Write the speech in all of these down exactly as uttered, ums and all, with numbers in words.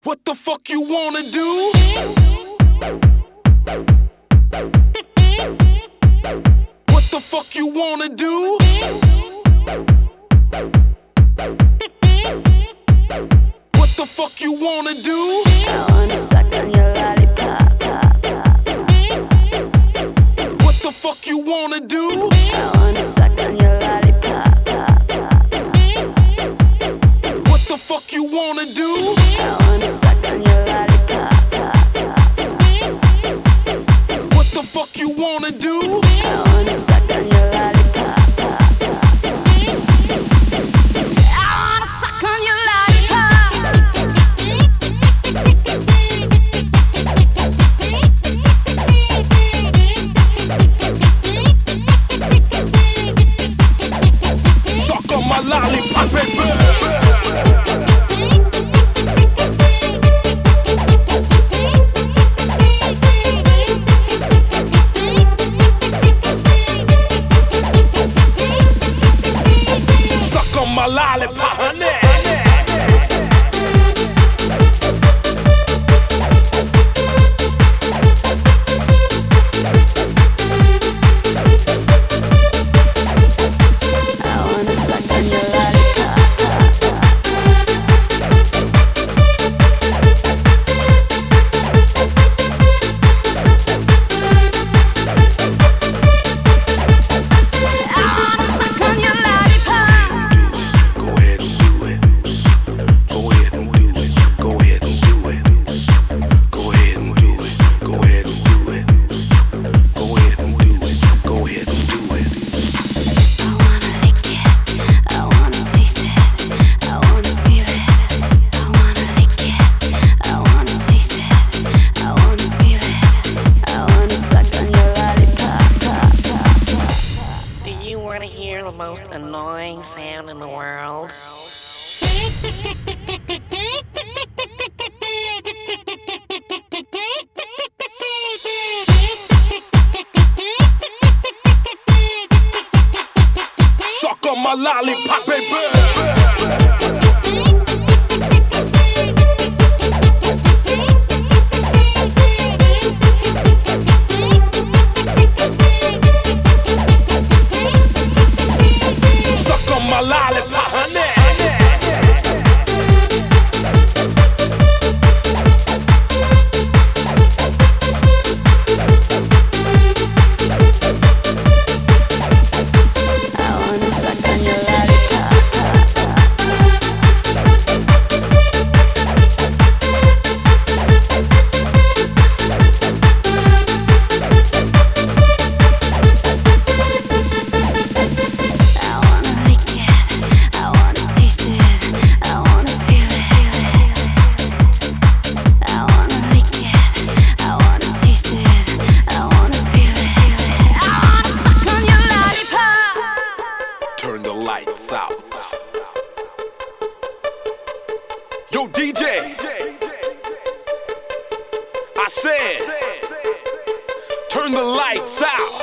What the fuck you wanna do? What the fuck you wanna do? What the fuck you wanna do? I wanna suck on your lollipop. What the fuck you wanna do? I wanna suck on your lollipop. What the fuck you wanna do? I wanna suck on your lollipop. What the fuck you wanna do? I wanna suck on your lollipop. I wanna suck on your lollipop. Suck on my lollipop, baby. Suck on my lollipop, honey. I wanna suck on your lollipop. I wanna suck on your lollipop. Go ahead and do it. Go ahead and do it. Go ahead and do it. Go ahead and do it. Go ahead and do it. Go ahead and do it. Go ahead and do it. I wanna lick it, I wanna taste it, I wanna feel it. I wanna lick it, I wanna taste it, I wanna feel it. I wanna suck on your lollipop. Do you want to hear the most annoying sound in the world? Suck on my lollipop, baby. Suck on my lollipop, honey. I wanna suck on your lollipop. I wanna lick it, I wanna taste it, I wanna feel it. I wanna lick it, I wanna taste it, I wanna feel it. I wanna suck on your lollipop. Turn the lights out. Yo, D J. I said, turn the lights out.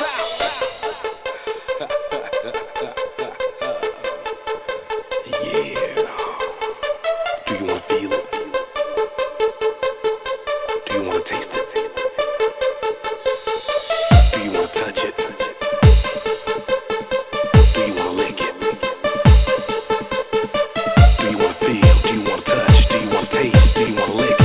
Yeah. Do you wanna feel it? Do you wanna taste it? Do you wanna touch it? Do you wanna lick it? Do you wanna feel? Do you wanna touch? Do you wanna taste? Do you wanna lick it?